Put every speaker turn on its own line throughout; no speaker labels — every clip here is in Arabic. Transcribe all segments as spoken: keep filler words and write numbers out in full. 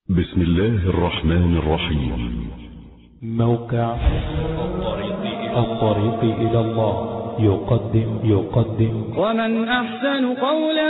بسم الله الرحمن الرحيم.
موقع الطريق إلى الله يقدم يقدم
ومن أحسن قولا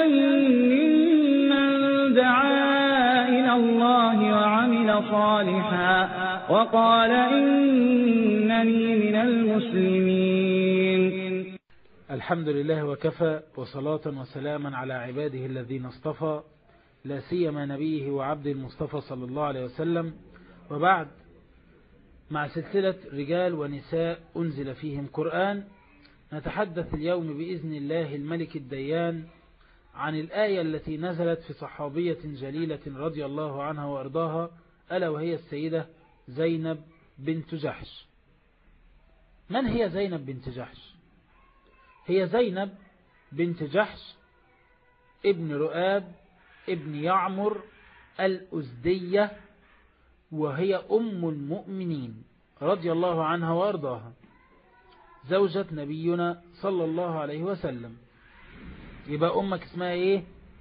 ممن دعا إلى الله وعمل صالحا وقال إنني من المسلمين.
الحمد لله وكفى، وصلاة وسلاما على عباده الذين اصطفى، لا سيما نبيه وعبد المصطفى صلى الله عليه وسلم. وبعد، مع سلسلة رجال ونساء أنزل فيهم قرآن، نتحدث اليوم بإذن الله الملك الديان عن الآية التي نزلت في صحابية جليلة رضي الله عنها وأرضاها، ألا وهي السيدة زينب بنت جحش. من هي زينب بنت جحش؟ هي زينب بنت جحش ابن رؤاب ابن يعمر الأزدية، وهي أم المؤمنين رضي الله عنها وأرضاها، زوجة نبينا صلى الله عليه وسلم. يبقى أمك اسمها إيه؟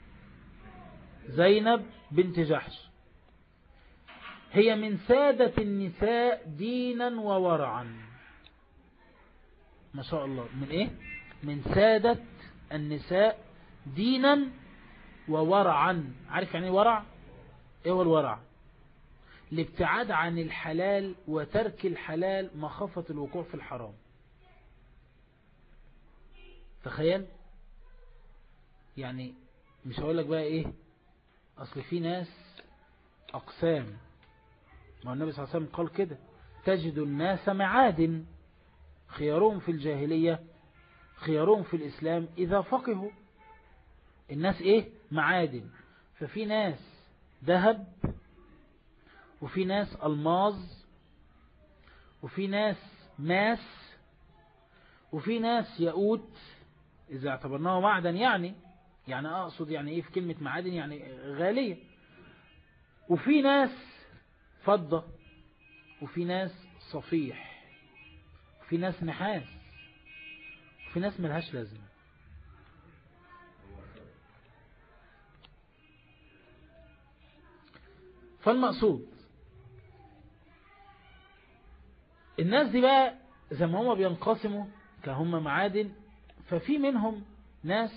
زينب بنت جحش. هي من سادة النساء دينا وورعا، ما شاء الله. من إيه؟ من سادة النساء دينا وورعا. عارف يعني ورع؟ إيه هو الورع؟ الابتعاد عن الحلال وترك الحلال مخافة الوقوع في الحرام. تخيل يعني، مش هقول لك بقى ايه، اصل في ناس اقسام. ما النبي صلى الله عليه وسلم قال كده: تجد الناس معادن، خيارهم في الجاهلية خيارهم في الإسلام إذا فقهوا. الناس ايه؟ معادن. ففي ناس ذهب، وفي ناس الماظ، وفي ناس ماس، وفي ناس ياقوت إذا اعتبرناه معدن. يعني يعني أقصد يعني إيه في كلمة معادن؟ يعني غالية. وفي ناس فضة، وفي ناس صفيح، وفي ناس نحاس، وفي ناس ملهاش لازمة. فالمقصود الناس دي بقى زي ما هم بينقسموا كهم معادن، ففي منهم ناس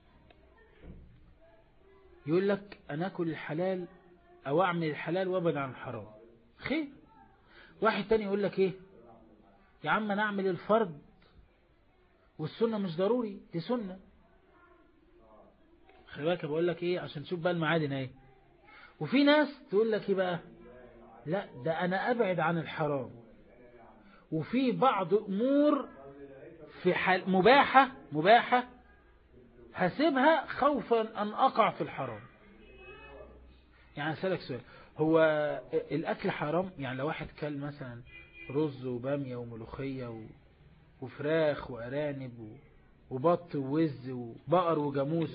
يقول لك أنا أكل الحلال أو أعمل الحلال وابعد عن الحرام، خير. واحد تاني يقول لك إيه؟ يا عم أنا أعمل الفرض والسنة مش ضروري، دي سنة. خلي بالك بقول لك إيه عشان تشوف بقى المعادن إيه. وفي ناس تقول لك إيه بقى؟ لا ده أنا أبعد عن الحرام، وفي بعض أمور في حال مباحة مباحة هسيبها خوفا أن أقع في الحرام. يعني أسألك سؤال، هو الأكل حرام؟ يعني لو واحد كل مثلا رز وبامية وملوخية وفراخ وأرانب وبط ووز وبقر وجاموس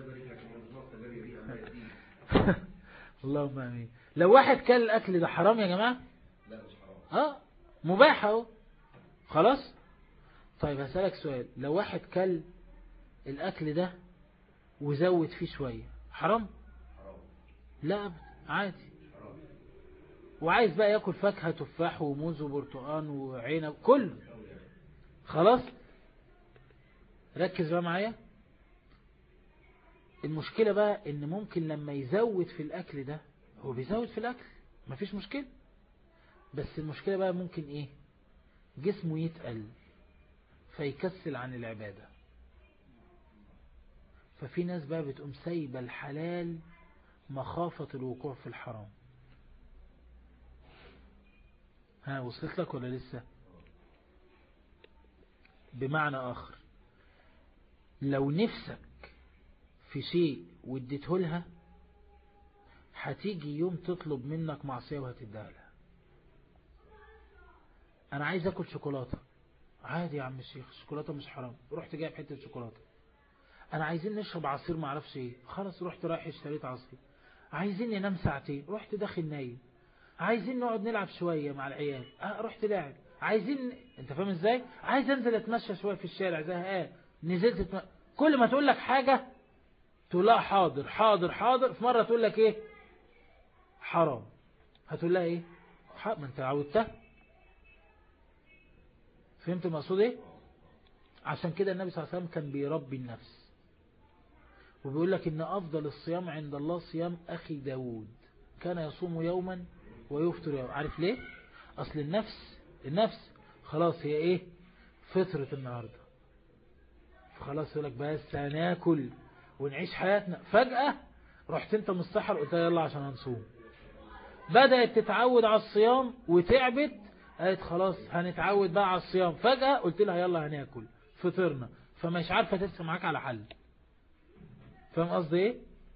اللهم امين. لو واحد كل الأكل ده حرام يا جماعة؟ لا مش حرام. اه مباح اهو، خلاص. طيب هسألك سؤال، لو واحد كل الأكل ده وزود فيه شوية، حرام؟ حرام. لا عادي. حرام. وعايز بقى يأكل فاكهة، تفاح وموز وبرتقان وعنب كله، خلاص. ركز بقى معايا. المشكلة بقى ان ممكن لما يزود في الأكل ده، هو بيزود في الأكل مفيش مشكلة، بس المشكلة بقى ممكن ايه؟ جسمه يتقل فيكسل عن العبادة. ففي ناس بقى بتقوم سايبة الحلال مخافة الوقوع في الحرام. ها وصلت لك ولا لسه؟ بمعنى آخر، لو نفسك في شيء واديته لها، هتيجي يوم تطلب منك معصية وهتديها لها. أنا عايز أكل شوكولاتة، عادي يا عم الشيخ، الشوكولاتة مش حرام، رحت جايب حتة شوكولاتة. أنا عايزين نشرب عصير ما اعرفش ايه، خلاص رحت رايح اشتريت عصير. عايزين ننام ساعتين، رحت داخل نايم. عايزين نقعد نلعب شوية مع العيال، اه رحت لاعب. عايزين، انت فاهم ازاي؟ عايز انزل اتمشى شوية في الشارع زهقان، نزلت اتم... كل ما تقول لك حاجة تقول لها حاضر حاضر حاضر، في مرة تقول لك ايه؟ حرام. هتقول لها ايه؟ حق، ما انت عودتها. فهمت المقصود ايه؟ عشان كده النبي صلى الله عليه وسلم كان بيربي النفس، وبيقول لك ان افضل الصيام عند الله صيام اخي داود، كان يصوم يوما ويفطر يوما. عارف ليه؟ اصل النفس النفس خلاص هي ايه؟ فطرة النهاردة، فخلاص يقول لك بس هناكل ونعيش حياتنا. فجأة رحت انت مستحر قلت يلا عشان هنصوم، بدأت تتعود على الصيام وتعبت، قالت خلاص هنتعود بقى على الصيام. فجأة قلت لها يلا هناكل، فطرنا، فمش عارفة ترسم معاك على حل. فاهم قصدي ايه؟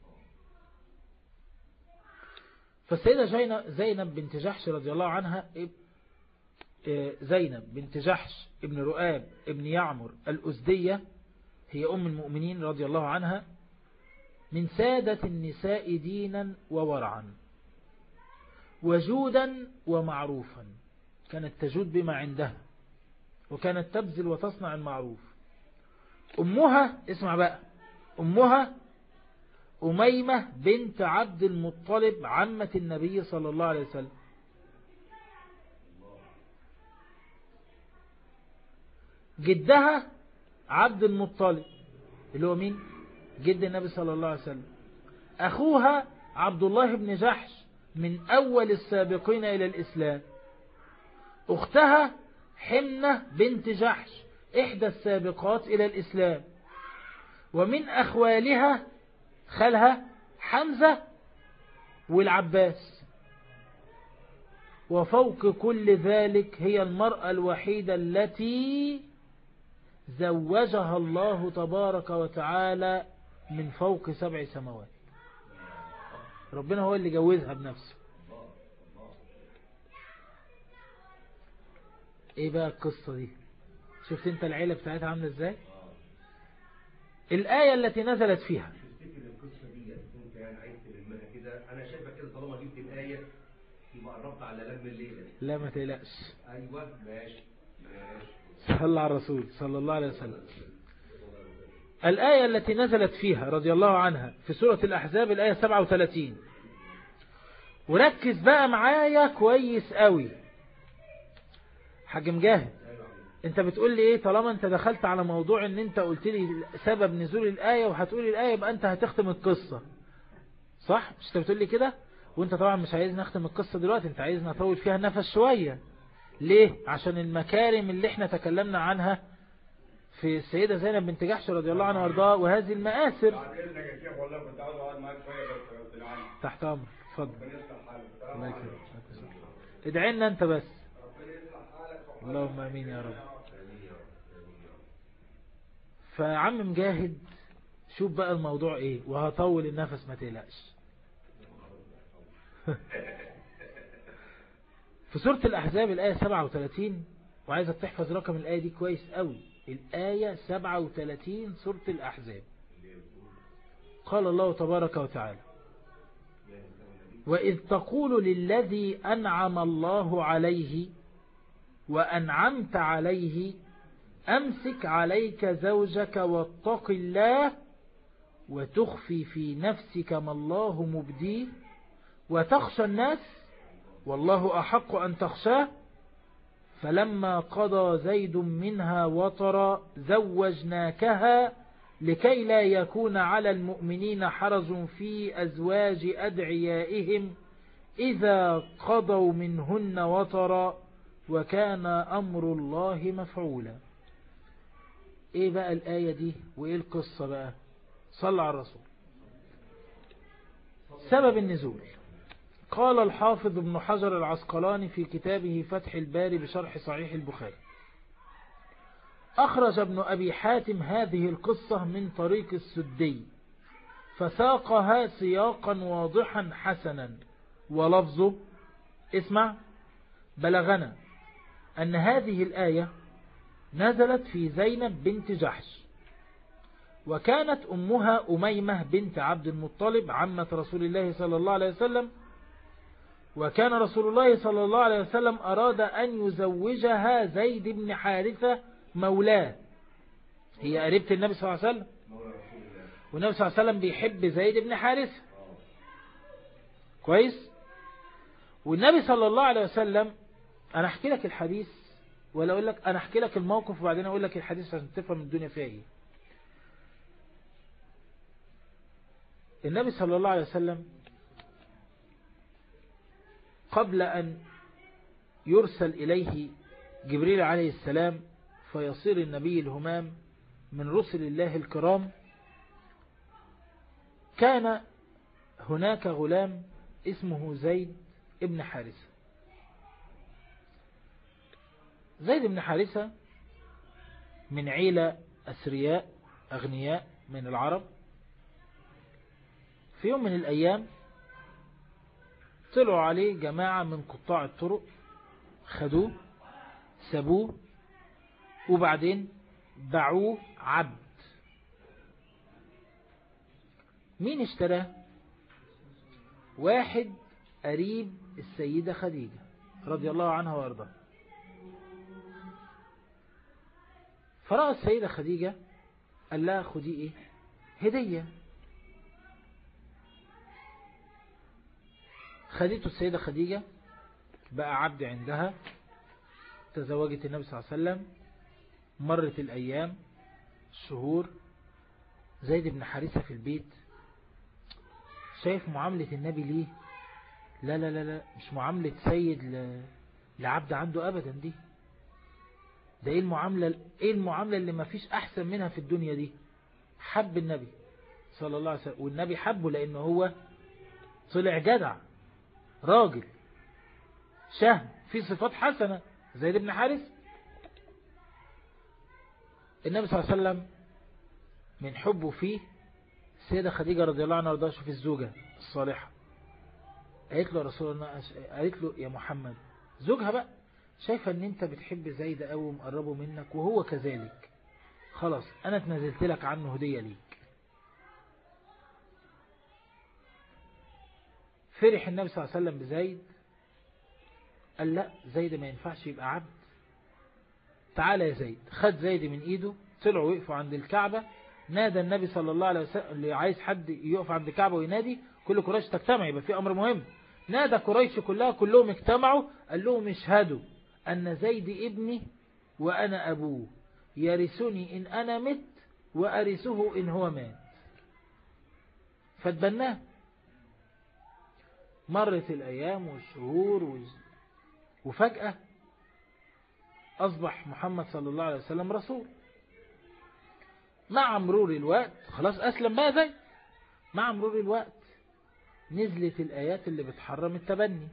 فالسيدة زينب بنت جحش رضي الله عنها، زينب بنت جحش ابن رؤاب ابن يعمر الأزدية، هي أم المؤمنين رضي الله عنها، من سادة النساء دينا وورعا وجودا ومعروفا، كانت تجود بما عندها وكانت تبذل وتصنع المعروف. أمها اسمع بقى، أمها أميمة بنت عبد المطلب عمة النبي صلى الله عليه وسلم. جدها عبد المطلب اللي هو مين؟ جد النبي صلى الله عليه وسلم. أخوها عبد الله بن جحش من أول السابقين إلى الإسلام. أختها حمنة بنت جحش إحدى السابقات إلى الإسلام. ومن أخوالها خالها حمزة والعباس. وفوق كل ذلك هي المرأة الوحيدة التي زوجها الله تبارك وتعالى من فوق سبع سماوات. ربنا هو اللي جوزها بنفسه. ايه بقى القصة دي؟ شفت انت العيلة بتاعتها عاملة ازاي؟ الآية التي نزلت فيها،
تفتكر القصة دي انت يعني عايز تلمها كده؟ انا شايفك كده طالما جبت الآية يبقى قربت على لم الليلة.
لا ما تقلقش.
ايوه ماشي ماشي.
صلى على الرسول صلى الله عليه وسلم. الآية التي نزلت فيها رضي الله عنها في سورة الأحزاب الآية سبعة وثلاثين. وركز بقى معايا كويس قوي حاج مجاهد. انت بتقول لي ايه؟ طالما انت دخلت على موضوع ان انت قلت لي سبب نزول الآية وهتقول الآية يبقى انت هتختم القصة، صح؟ مش انت بتقول لي كده؟ وانت طبعا مش عايز نختم القصة دلوقتي، انت عايز نطول فيها النفس شوية. ليه؟ عشان المكارم اللي احنا تكلمنا عنها في السيدة زينب بنت جحش رضي الله عنها وارضاها، وهذه المآثر. تحت امرك، اتفضل. الله يكرمك. ادعي لنا انت بس. اللهم امين يا رب. فعم مجاهد شوف بقى الموضوع ايه، وهطول النفس ما تقلقش. في سورة الأحزاب الآية سبعة وثلاثين، وعايزك تحفظ رقم الآية دي كويس قوي، الآية سبعة وثلاثين سورة الأحزاب. قال الله تبارك وتعالى: وإذ تقول للذي أنعم الله عليه وأنعمت عليه أمسك عليك زوجك واتق الله وتخفي في نفسك ما الله مبديه وتخشى الناس والله أحق أن تخشاه فلما قضى زيد منها وطرا زوجناكها لكي لا يكون على المؤمنين حرج في أزواج أدعيائهم إذا قضوا منهن وطرا وكان أمر الله مفعولا. إيه بقى الآية دي وإيه القصة بقى؟ صلى على الرسول. سبب النزول، قال الحافظ ابن حجر العسقلاني في كتابه فتح الباري بشرح صحيح البخاري: أخرج ابن أبي حاتم هذه القصة من طريق السدي فساقها سياقا واضحا حسنا، ولفظه اسمع: بلغنا أن هذه الآية نزلت في زينب بنت جحش، وكانت أمها أميمة بنت عبد المطلب عمة رسول الله صلى الله عليه وسلم، وكان رسول الله صلى الله عليه وسلم أراد أن يزوجها زيد بن حارثة مولاه، هي قريبة النبي صلى الله عليه وسلم، والنبي صلى الله عليه وسلم بيحب زيد بن حارثة كويس. والنبي صلى الله عليه وسلم، أنا أحكي لك الحديث ولا أقول لك، أنا أحكي لك الموقف وبعدين أقول لك الحديث عشان تفهم الدنيا فيها إيه. النبي صلى الله عليه وسلم قبل أن يرسل إليه جبريل عليه السلام فيصير النبي الهمام من رسل الله الكرام، كان هناك غلام اسمه زيد ابن حارثة. زيد بن حارثة من عيلة أثرياء أغنياء من العرب. في يوم من الأيام طلعوا عليه جماعة من قطاع الطرق، خدوه سابوه وبعدين باعوه عبد. مين اشتراه؟ واحد قريب السيدة خديجة رضي الله عنها وارضاها. فرأى السيدة خديجة قال لها خدي ايه؟ هدية. خديته السيدة خديجة، بقى عبد عندها، تزوجت النبي صلى الله عليه وسلم. مرت الأيام الشهور، زيد بن حارثة في البيت شايف معاملة النبي ليه، لا لا لا لا مش معاملة سيد لعبد عنده أبدا، دي ده ايه المعاملة ايه المعاملة اللي ما فيش أحسن منها في الدنيا دي. حب النبي صلى الله عليه وسلم، والنبي حبه لأنه هو طلع جدع راجل شهم في صفات حسنة زيد بن حارث. النبي صلى الله عليه وسلم من حبه فيه السيدة خديجة رضي الله عنها وارضاها، شوف الزوجة الصالحة، قالت له رسول الله، قالت له يا محمد، زوجها بقى، شايفة ان انت بتحب زيد قوي ومقربه منك وهو كذلك، خلاص انا اتنزلت لك عنه هدية ليك. فرح النبي صلى الله عليه وسلم بزيد، قال لا زيد ما ينفعش يبقى عبد، تعالى يا زيد. خد زيد من ايده، طلعوا وقفوا عند الكعبة. نادى النبي صلى الله عليه وسلم، اللي عايز حد يقف عند الكعبة وينادي كل قريش تجتمع، يبقى في امر مهم. نادى قريش كلها، كلهم اجتمعوا، قال لهم اشهدوا ان زيد ابني وانا ابوه، يرثني ان انا مت وارثه ان هو مات. فتبناه. مرت الايام والشهور وز... وفجأة أصبح محمد صلى الله عليه وسلم رسول. مع مرور الوقت خلاص أسلم بقى زي مع مرور الوقت نزلت الآيات اللي بتحرم التبني.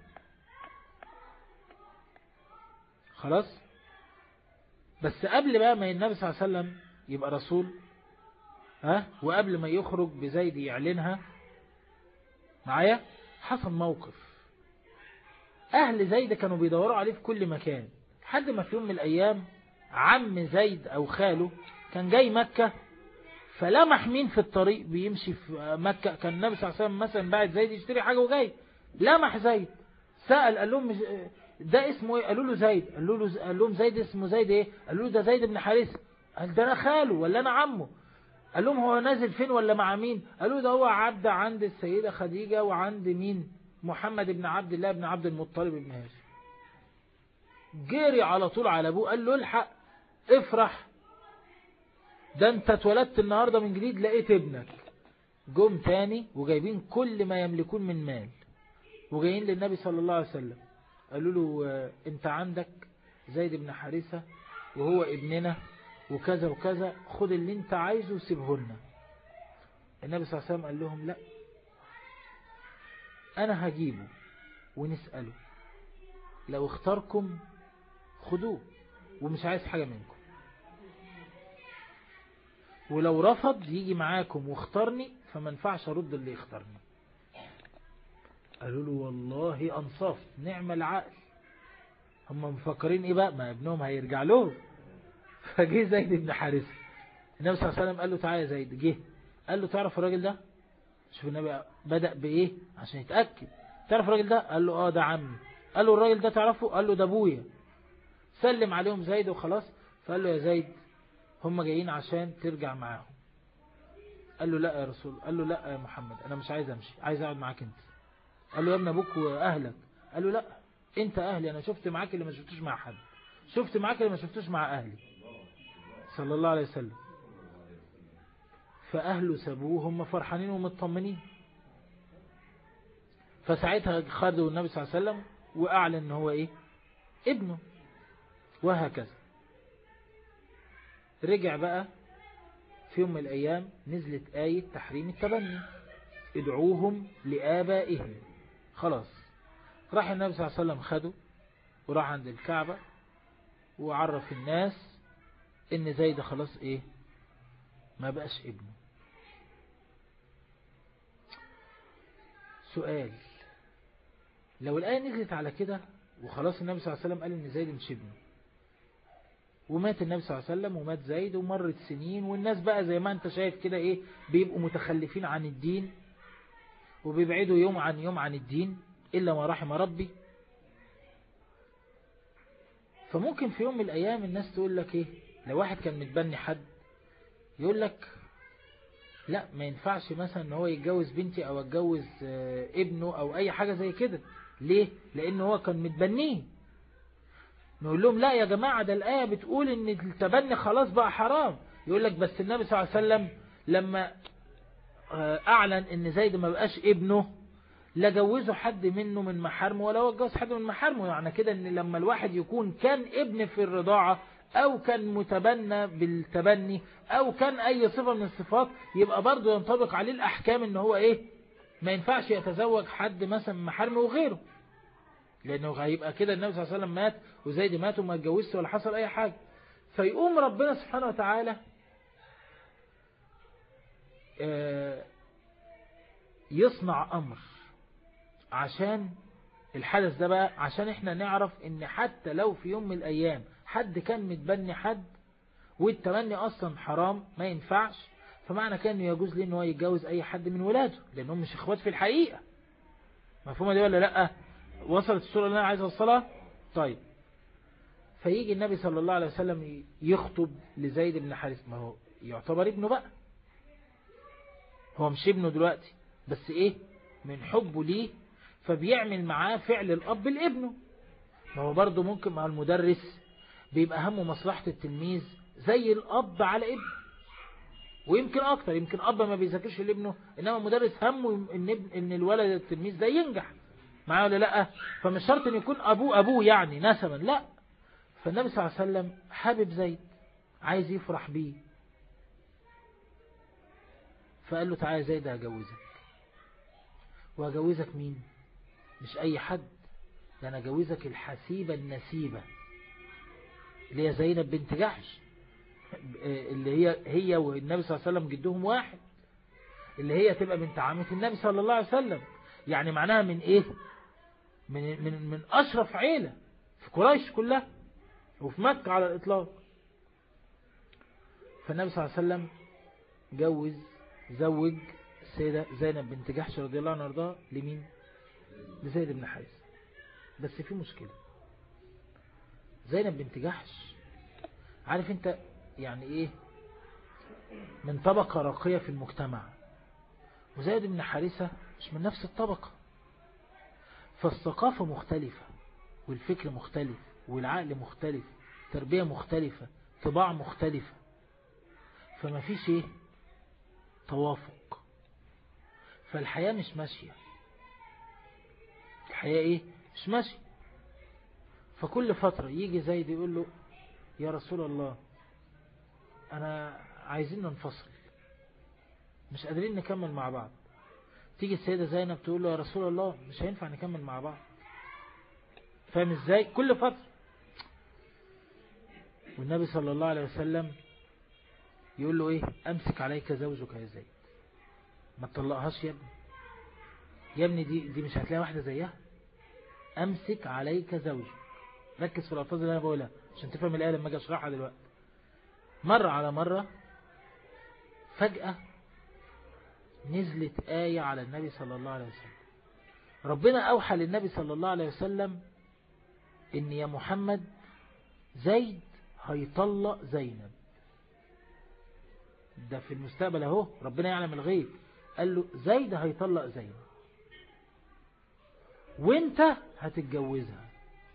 خلاص. بس قبل بقى ما النبي صلى الله عليه وسلم يبقى رسول، ها، وقبل ما يخرج بزيد يعلنها معايا، حصل موقف. أهل زيد كانوا بيدوروا عليه في كل مكان، لحد ما في يوم من الأيام عم زيد أو خاله كان جاي مكة، فلمح مين في الطريق بيمشي في مكة. كان النبي صلى الله عليه وسلم مثلا بعد زيد يشتري حاجة وجاي، لمح زيد، سأل قال لهم ده اسمه ايه؟ قالوا له زيد. قالوا له قال لهم زيد اسمه زيد ايه؟ قالوا له ده زيد بن حارثة. قال ده انا خاله ولا انا عمه. قال لهم هو نازل فين ولا مع مين؟ قالوا ده هو عبد عند السيدة خديجة وعند مين؟ محمد بن عبد الله بن عبد المطلب بن هاشم. جري على طول على ابوه، قال له الحق افرح، ده انت اتولدت النهاردة من جديد، لقيت ابنك. جم تاني وجايبين كل ما يملكون من مال وجايين للنبي صلى الله عليه وسلم، قالوا له انت عندك زيد بن حارثة وهو ابننا وكذا وكذا، خد اللي انت عايزه وسيبه لنا. النبي صلى الله عليه وسلم قال لهم لا، انا هجيبه ونسأله، لو اختاركم خدوه ومش عايز حاجة منكم، ولو رفض يجي معاكم واختارني فما ينفعش ارد اللي يختارني. قالوا له والله انصاف، نعم العقل. هم مفكرين ايه بقى؟ ما ابنهم هيرجع لهم. فجه زيد بن حارثة، النبي صلى الله عليه وسلم قال له تعالى يا زيد. جه قال له تعرف الراجل ده؟ شوف النبي بدأ بايه عشان يتأكد. تعرف الراجل ده؟ قال له اه ده عمي. قال له الراجل ده تعرفه؟ قال له ده ابويا. سلم عليهم زيد وخلاص. فقال له يا زيد هم جايين عشان ترجع معاهم. قال له لا يا رسول. قال له لا يا محمد، انا مش عايز امشي، عايز اقعد معاك انت. قال له يا ابن ابوك واهلك. قال له لا انت اهلي، انا شفت معاك اللي ما شفتوش مع حد، شفت معاك اللي ما شفتوش مع اهلي صلى الله عليه وسلم. فاهله سابوه هم فرحانين ومطمنين. فساعتها خدوا النبي صلى الله عليه وسلم واعلن ان هو ايه ابنه. وهكذا رجع بقى في يوم من الايام نزلت آية تحريم التبني، ادعوهم لآبائهم. خلاص راح النبي صلى الله عليه وسلم خده وراح عند الكعبة وعرف الناس ان زيد خلاص ايه ما بقاش ابنه. سؤال، لو الآية نزلت على كده وخلاص النبي صلى الله عليه وسلم قال ان زيد مش ابنه، ومات النبي صلى الله عليه وسلم ومات زيد ومرت سنين، والناس بقى زي ما انت شايف كده ايه بيبقوا متخلفين عن الدين وبيبعدوا يوم عن يوم عن الدين إلا ما رحم ربي. فممكن في يوم من الأيام الناس تقول لك إيه، لو واحد كان متبني حد يقول لك لا ما ينفعش مثلا ان هو يتجوز بنتي او اتجوز ابنه او اي حاجة زي كده. ليه؟ لان هو كان متبنيه. نقول لهم لا يا جماعة ده الآية بتقول ان التبني خلاص بقى حرام. يقول لك بس النبي صلى الله عليه وسلم لما اعلن ان زيد ما بقاش ابنه لا جوزه حد منه من محارمه ولا هو جوز حد من محارمه. يعني كده ان لما الواحد يكون كان ابن في الرضاعة او كان متبنى بالتبني او كان اي صفة من الصفات يبقى برضه ينطبق عليه الاحكام ان هو ايه ما ينفعش يتزوج حد مثلا من محارمه وغيره، لانه هيبقى كده النبي صلى الله عليه وسلم مات وزيد مات وما اتجوزش ولا حصل اي حاجة. فيقوم ربنا سبحانه وتعالى يصنع امر عشان الحدث ده بقى، عشان احنا نعرف ان حتى لو في يوم من الايام حد كان متبني حد والتبني اصلا حرام ما ينفعش، فمعنى كان انه يجوز ليه ان هو يتجوز اي حد من ولاده لانهم مش اخوات في الحقيقة. مفهومة دي ولا لا؟ وصلت الصورة اللي انا عايز اوصلها؟ طيب فيجي النبي صلى الله عليه وسلم يخطب لزيد بن حارثة، ما هو يعتبر ابنه بقى، هو مش ابنه دلوقتي بس ايه من حبه ليه فبيعمل معاه فعل الاب لابنه. ما هو برضه ممكن مع المدرس بيبقى همه مصلحة التلميذ زي الاب على ابنه، ويمكن اكتر، يمكن اب ما بيذاكرش لابنه انما المدرس همه ان ابن ان الولد التلميذ ده ينجح معاه ولا لا. فمش شرط ان يكون ابوه ابوه يعني نسبا، لا. فالنبي صلى الله عليه وسلم حابب زيد عايز يفرح بيه، فقال له تعالى زيد هجوزك. وهجوزك مين؟ مش اي حد، ده انا هجوزك الحسيبة النسيبة اللي هي زينب بنت جحش، اللي هي هي والنبي صلى الله عليه وسلم جدهم واحد، اللي هي تبقى بنت عمة النبي صلى الله عليه وسلم. يعني معناها من ايه من, من, من اشرف عيلة في قريش كلها وفي مكة على الاطلاق. فالنبي صلى الله عليه وسلم جوز زوج السيدة زينب بنت جحش رضي الله عنها وارضاها لمين؟ لزيد بن حارثة. بس في مشكلة، زينب بنت جحش عارف انت يعني ايه من طبقة راقية في المجتمع، وزيد بن حارثة مش من نفس الطبقة، فالثقافة مختلفة والفكر مختلف والعقل مختلف، تربية مختلفة، طباع مختلفة، فما فيش ايه توافق، فالحياة مش ماشية، الحياة ايه مش ماشية. فكل فترة يجي زيد يقول له يا رسول الله انا عايزين ننفصل مش قادرين نكمل مع بعض. تيجي السيدة زينب تقول له يا رسول الله مش هينفع نكمل مع بعض. فاهم ازاي؟ كل فترة. والنبي صلى الله عليه وسلم يقول له ايه امسك عليك زوجك يا زيد، ما تطلقهاش يا ابني، يا ابني دي دي مش هتلاقي واحدة زيها، امسك عليك زوجك. ركز في الألفاظ اللي انا بقولها عشان تفهم الآية لما اجي اشرحها دلوقتي. مرة على مرة فجأة نزلت آية على النبي صلى الله عليه وسلم، ربنا أوحى للنبي صلى الله عليه وسلم إن يا محمد زيد هيطلق زينب. ده في المستقبل اهو، ربنا يعلم الغيب، قال له زيد هيطلق زينب. وانت هتتجوزها.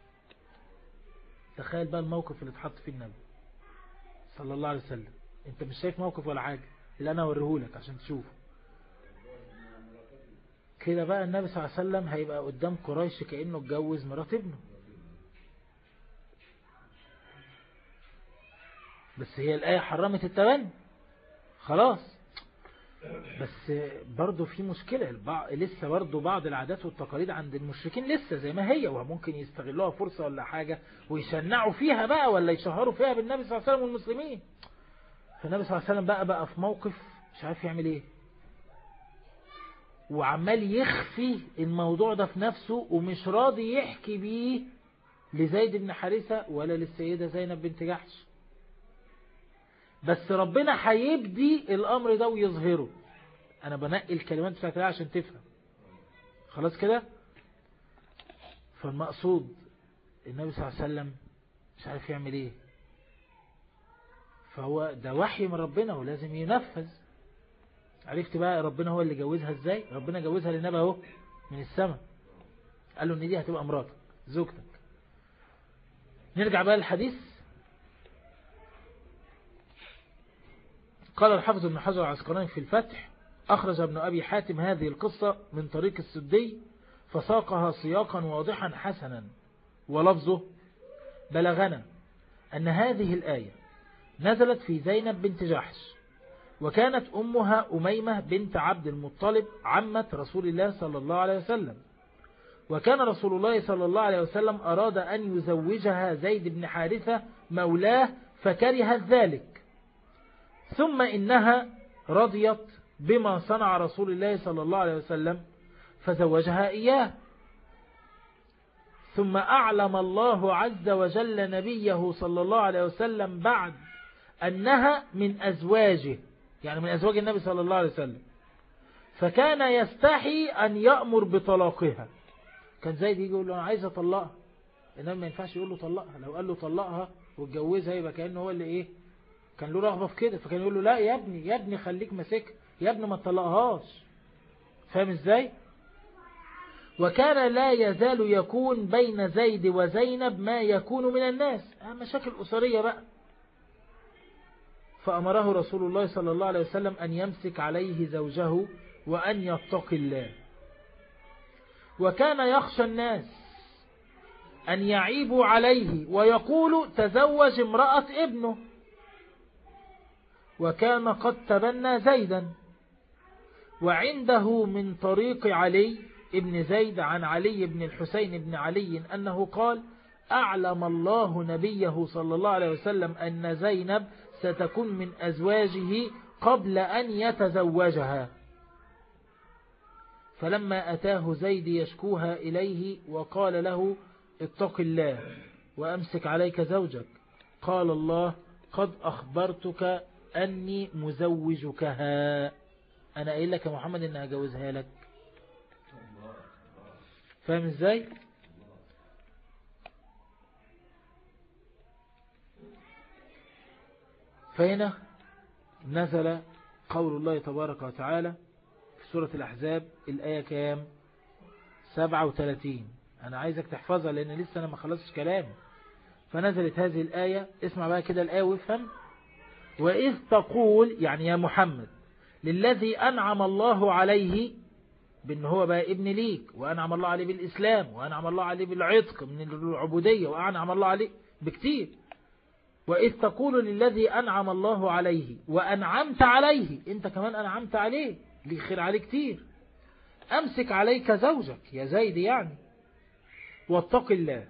تخيل بقى الموقف اللي اتحط فيه النبي صلى الله عليه وسلم. انت مش شايف موقف ولا حاجة اللي انا اوريهولك عشان تشوفه كده. بقى النبي صلى الله عليه وسلم هيبقى قدام قريش كأنه اتجوز مرات ابنه. بس هي الآية حرمت التبني خلاص، بس برضو في مشكلة. البعض لسه برضو بعض العادات والتقاليد عند المشركين لسه زي ما هي، وممكن يستغلوها فرصة ولا حاجة ويشنعوا فيها بقى، ولا يشهروا فيها بالنبي صلى الله عليه وسلم والمسلمين. فالنبي صلى الله عليه وسلم بقى بقى في موقف مش عارف يعمل ايه، وعمال يخفي الموضوع ده في نفسه، ومش راضي يحكي بيه لزيد بن حارثة ولا للسيدة زينب بنت جحش. بس ربنا هيبدي الأمر ده ويظهره. أنا بنقي الكلمات بتاعتها عشان تفهم خلاص كده. فالمقصود النبي صلى الله عليه وسلم مش عارف يعمل ايه، فهو ده وحي من ربنا ولازم ينفذ. عرفت بقى ربنا هو اللي جوزها ازاي؟ ربنا جوزها للنبي اهو من السماء، قال له ان دي هتبقى مراتك زوجتك. نرجع بقى للحديث. قال الحافظ ابن حجر العسقلاني في الفتح: أخرج ابن أبي حاتم هذه القصة من طريق السدي فساقها سياقا واضحا حسنا، ولفظه: بلغنا أن هذه الآية نزلت في زينب بنت جحش، وكانت أمها أميمة بنت عبد المطلب عمة رسول الله صلى الله عليه وسلم، وكان رسول الله صلى الله عليه وسلم أراد أن يزوجها زيد بن حارثة مولاه فكرهت ذلك، ثم إنها رضيت بما صنع رسول الله صلى الله عليه وسلم فزوجها إياه. ثم أعلم الله عز وجل نبيه صلى الله عليه وسلم بعد أنها من أزواجه، يعني من أزواج النبي صلى الله عليه وسلم، فكان يستحي أن يأمر بطلاقها. كان زيد يجي يقول له أنا عايز أطلقها، إنما ما ينفعش يقول له طلقها. لو قال له طلقها واتجوزها يبقى كأنه هو اللي إيه، كان له رغبة في كده، فكان يقول له لا يا ابني يا ابني خليك ماسك يا ابني ما تطلقهاش. فاهم ازاي؟ وكان لا يزال يكون بين زيد وزينب ما يكون من الناس، مشاكل أسرية بقى. فأمره رسول الله صلى الله عليه وسلم أن يمسك عليه زوجه وأن يتقي الله. وكان يخشى الناس أن يعيبوا عليه ويقولوا تزوج امرأة ابنه، وكان قد تبنى زيدا. وعنده من طريق علي ابن زيد عن علي بن الحسين بن علي أنه قال: أعلم الله نبيه صلى الله عليه وسلم أن زينب ستكون من أزواجه قبل أن يتزوجها. فلما أتاه زيد يشكوها إليه وقال له: اتق الله وأمسك عليك زوجك، قال الله: قد أخبرتك أني مزوجكها، أنا قايل لك يا محمد إن هجوزها لك. فاهم إزاي؟ فهنا نزل قول الله تبارك وتعالى في سورة الأحزاب الآية كام؟ سبعة وثلاثين. أنا عايزك تحفظها لأن لسه أنا ما خلصتش كلامي. فنزلت هذه الآية، اسمع بقى كده الآية وافهم. وإذ تقول، يعني يا محمد، للذي أنعم الله عليه بأن هو بقى ابن ليك، وأنعم الله عليه بالإسلام، وأنعم الله عليه بالعتق من العبودية، وأنعم الله عليه بكتير. وإذ تقول للذي أنعم الله عليه وأنعمت عليه، أنت كمان أنعمت عليه، ليه خير عليه كتير، أمسك عليك زوجك يا زيد يعني، واتق الله،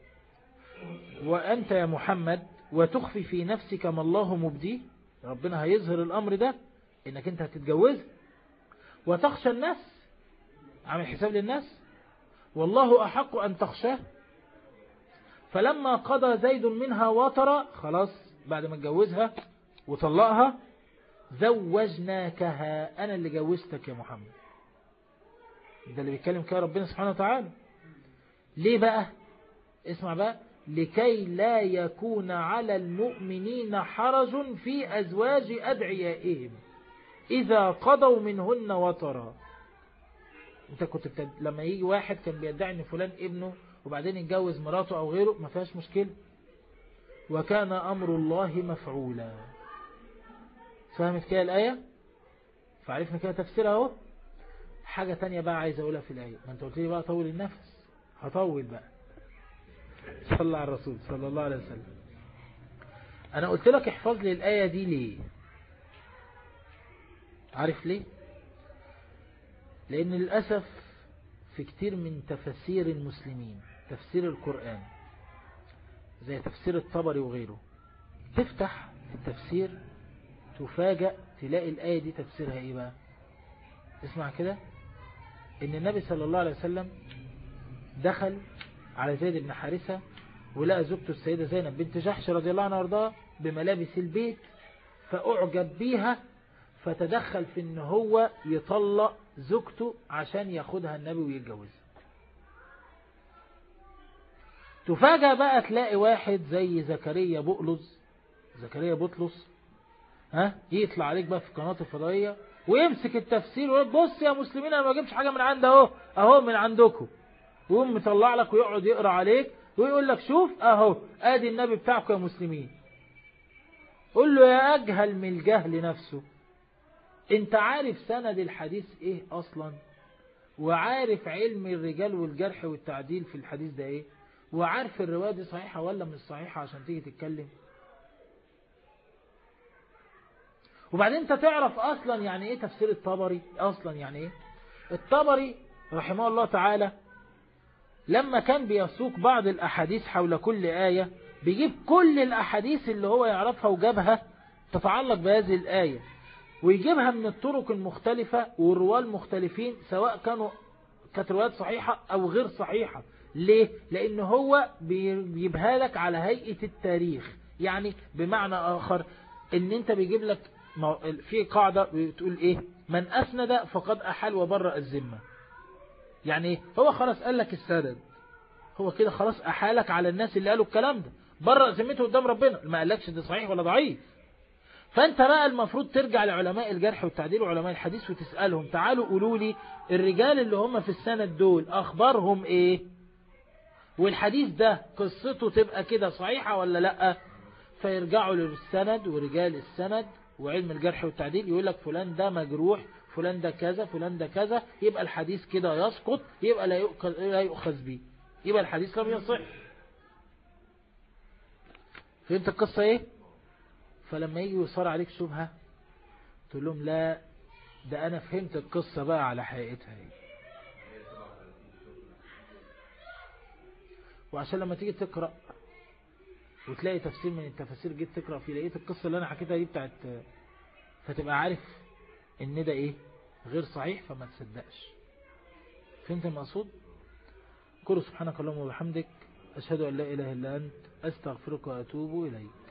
وأنت يا محمد وتخفي في نفسك ما الله مبديه، ربنا هيظهر الأمر ده إنك أنت هتتجوز، وتخشى الناس، عامل حساب للناس، والله أحق أن تخشاه. فلما قضى زيد منها وطرا، خلاص بعد ما اتجوزها وطلقها، زوجناكها، أنا اللي جوزتك يا محمد. ده اللي بيتكلم كده ربنا سبحانه وتعالى. ليه بقى؟ اسمع بقى. لكي لا يكون على المؤمنين حرج في أزواج أدعيائهم إذا قضوا منهن وطرا. انت كنت بتد... لما يجي واحد كان بيدعي ان فلان ابنه وبعدين يتجوز مراته او غيره ما فيهاش مشكلة. وكان امر الله مفعولا. فهمت كده الآية؟ فعرفنا كده تفسيرها اهو. حاجة تانية بقى عايز اقولها في الآية. ما انت قلت لي بقى طول النفس، هطول بقى. صلى على الرسول صلى الله عليه وسلم. انا قلت لك احفظ لي الآية دي ليه؟ عارف ليه؟ لان للأسف في كتير من تفسير المسلمين، تفسير القرآن زي تفسير الطبري وغيره، تفتح التفسير تفاجأ تلاقي الآية دي تفسيرها ايه بقى؟ اسمع كده، ان النبي صلى الله عليه وسلم دخل على زيد بن حارثة ولقى زوجته السيدة زينب بنت جحش رضي الله عنها وارضاها بملابس البيت، فأعجب بيها فتدخل في ان هو يطلق زوجته عشان ياخدها النبي ويتجوزها. تفاجأ بقى تلاقي واحد زي زكريا بؤلز زكريا بطلس ها يطلع عليك بقى في القناة الفضائية ويمسك التفسير ويقول بص يا مسلمين انا ما جبتش حاجة من عند اهو اهو من عندكم، ويقوم مطلع لك ويقعد يقرأ عليك ويقول لك شوف اهو ادي النبي بتاعكم يا مسلمين. قول له يا اجهل من الجهل نفسه، انت عارف سند الحديث ايه اصلا؟ وعارف علم الرجال والجرح والتعديل في الحديث ده ايه؟ وعارف الرواية دي صحيحة ولا مش صحيحة عشان تيجي تتكلم؟ وبعدين انت تعرف اصلا يعني ايه تفسير الطبري اصلا؟ يعني ايه الطبري رحمه الله تعالى لما كان بيسوق بعض الاحاديث حول كل آية بيجيب كل الاحاديث اللي هو يعرفها وجابها تتعلق بهذه الآية، ويجيبها من الطرق المختلفة والرواة المختلفين سواء كانوا كانت روايات صحيحة او غير صحيحة. ليه؟ لان هو بيجيبها لك على هيئة التاريخ. يعني بمعنى اخر ان انت بيجيب لك في قاعدة بتقول ايه؟ من اسند فقد احال وبرأ الذمة. يعني هو خلاص قال لك السند، هو كده خلاص احالك على الناس اللي قالوا الكلام ده، برأ ذمته قدام ربنا، ما قالكش ده صحيح ولا ضعيف. فانت بقى المفروض ترجع لعلماء الجرح والتعديل وعلماء الحديث وتسألهم تعالوا قولوا لي الرجال اللي هم في السند دول اخبارهم ايه، والحديث ده قصته تبقى كده صحيحة ولا لا. فيرجعوا للسند ورجال السند وعلم الجرح والتعديل يقول لك فلان ده مجروح، فلان ده كذا، فلان ده كذا، يبقى الحديث كده يسقط، يبقى لا يؤخذ, لا يؤخذ به، يبقى الحديث لم يصح. فهمت القصة ايه؟ فلما يجي يصار عليك شبهة تقول لهم لا ده انا فهمت القصة بقى على حقيقتها ايه. وعشان لما تيجي تقرأ وتلاقي تفسير من التفاسير جيت تقرأ فيه لقيت القصة اللي انا حكيتها دي بتاعت، فتبقى عارف ان ده ايه غير صحيح فما تصدقش. فهمت المقصود؟ قل سبحانك اللهم وبحمدك اشهد ان لا اله الا انت استغفرك واتوب اليك.